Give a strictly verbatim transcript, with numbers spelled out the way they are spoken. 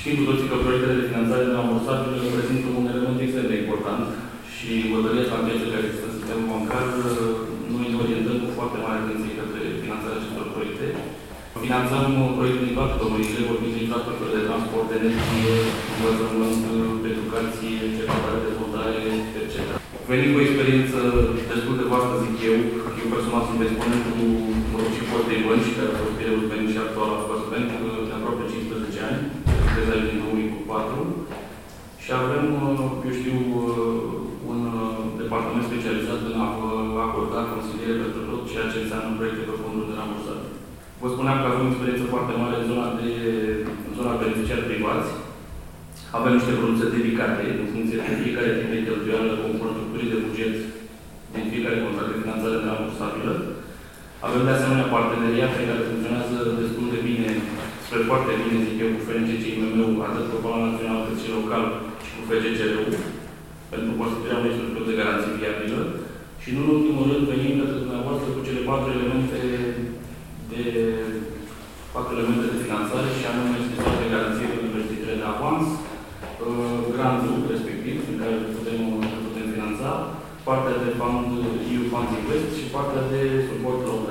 Știm cu toții că proiectele de finanțare nerambursabile reprezintă un element extrem de important și vădăriați la piață care există în sistemul bancar, noi ne orientăm cu foarte mare atenție către finanțarea acestor proiecte. Finanțăm proiecte din toate domeniile, vorbim de infrastructură de transport, de energie, învățământ, educație, cercetare, dezvoltare, et cetera. Venim cu o experiență destul de vastă, zic eu. Eu personal sunt exponentul și fostei bănci, care a fost Pirelul Bank și actuala First Bank, de aproape cincisprezece ani, de din două mii patru. Și avem, eu știu, un departament specializat în a acorda consiliere pentru tot ceea ce înseamnă proiecte pe fonduri de rambursare. Vă spuneam că avem o experiență foarte mare în zona de în zona beneficiari privați. Avem niște produse dedicate în funcție de fiecare tip de cheltuială, conform structurii de buget din fiecare contract de finanțare nerambursabilă. Avem de asemenea parteneriate care funcționează destul de bine, spre foarte bine, zic eu, cu F N C C I M M-ul, atât pe plan național cât și local, și cu F G C R-ul, pentru constituirea unei structuri de garanție viabilă. Și nu în ultimul rând venim către dumneavoastră cu cele patru elemente de patru elemente de finanțare, și anume scrisoare de garanție pentru investițiile de avans, grantul respectiv, în care putem, putem finanța, partea de fund, E U Funds Invest și partea de suport local.